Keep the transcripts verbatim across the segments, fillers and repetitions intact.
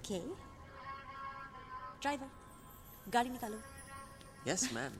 Okay driver, गाड़ी निकालो। Yes ma'am.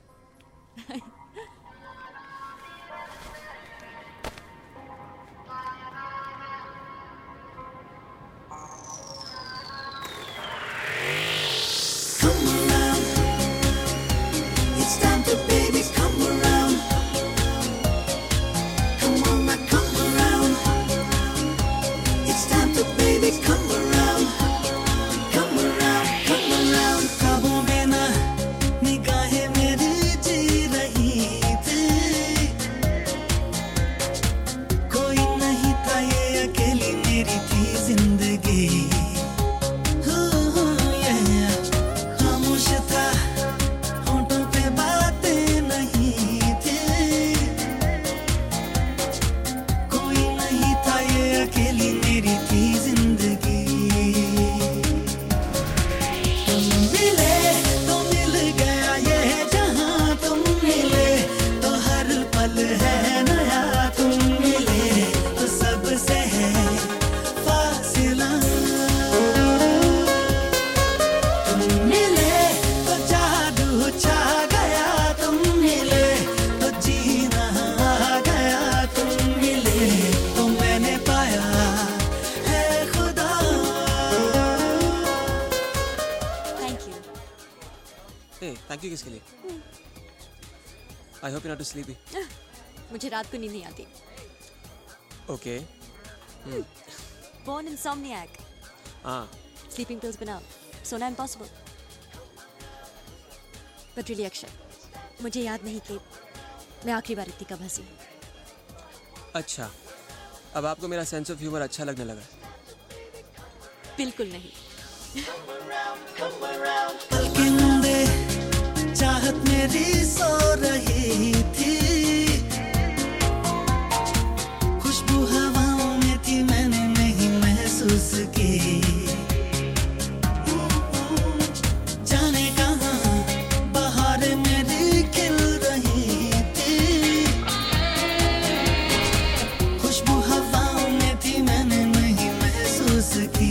Thank you किसके लिए? I hope you not too sleepy. मुझे रात को नींद नहीं आती। ओके। Born insomniac. हाँ। स्लीपिंग पिल्स बनाओ, सोना इम्पॉसिबल। बट रियली अक्षय, मुझे याद नहीं कि मैं आखिरी बार इतनी कब हंसी। अच्छा, अब आपको मेरा सेंस ऑफ ह्यूमर अच्छा लगने लगा? बिल्कुल नहीं। चाहत मेरी सो रही थी, खुशबू हवाओं में थी, मैंने नहीं महसूस की। जाने कहाँ बहारें मेरी खिल रही थी, खुशबू हवाओं में थी, मैंने नहीं महसूस की।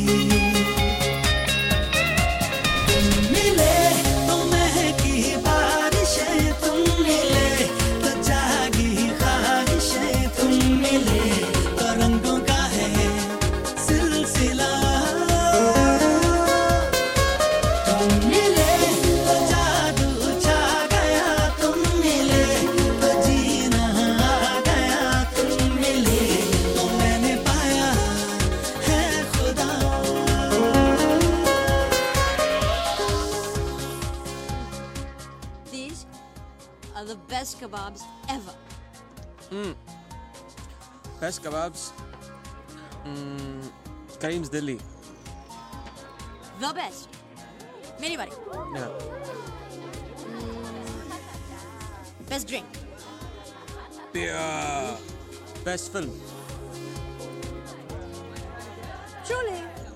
The best kebabs ever. Hmm. Best kebabs. Hmm. Kareem's Delhi. The best. मेरी बारी. Yeah. Mm. Best drink. Yeah. Best film. Sholay.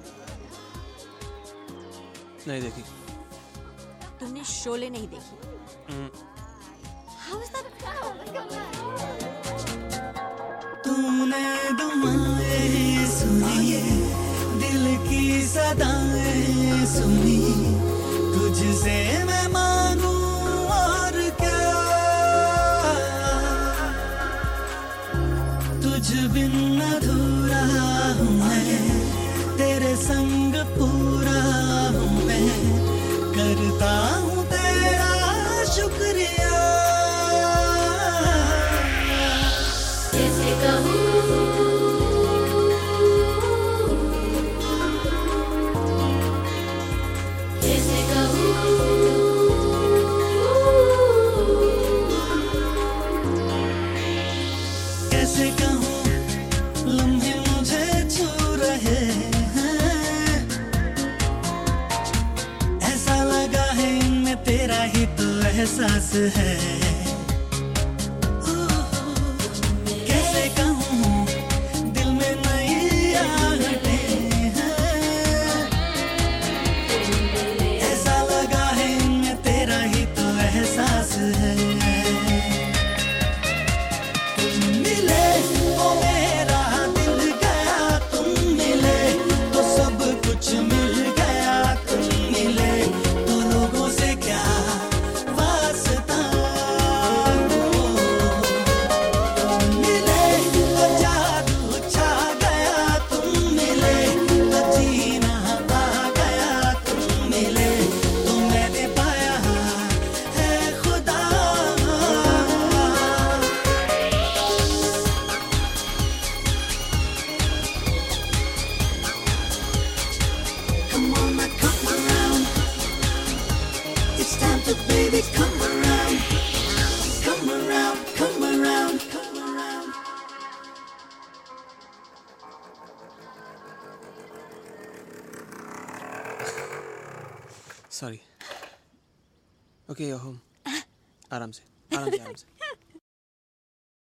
नहीं देखी. तुमने शोले नहीं देखी? Hmm. How is that? तूने दुआएं सुनी, दिल की सदाएं सुनी, तुझसे मैं मांगू और क्या, तुझ बिन अधूरा हूँ मैं, तेरे संग पूरा हूँ मैं, करता हूँ तेरा शुक्रिया। कैसे कहूँ लम्हे मुझे छू रहे हैं, ऐसा लगा है इनमें तेरा ही तो एहसास है। मिल गया सॉरी। Okay, your home. आराम से, आराम से, आराम से।